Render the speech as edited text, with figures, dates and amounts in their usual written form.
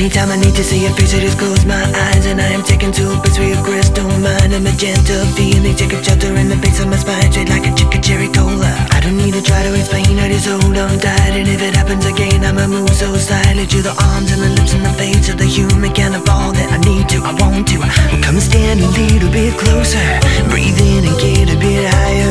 Anytime I need to see your face, I just close my eyes, and I am taken to a place where your crystal mind, a magenta feeling, take a shelter in the base of my spine, straight like a chicken cherry cola. I don't need to try to explain, I just hold on tight, and if it happens again, I'ma move so silently to the arms and the lips and the face of the human kind of all that I need to, I want to. Well, come and stand a little bit closer, breathe in and get a bit higher.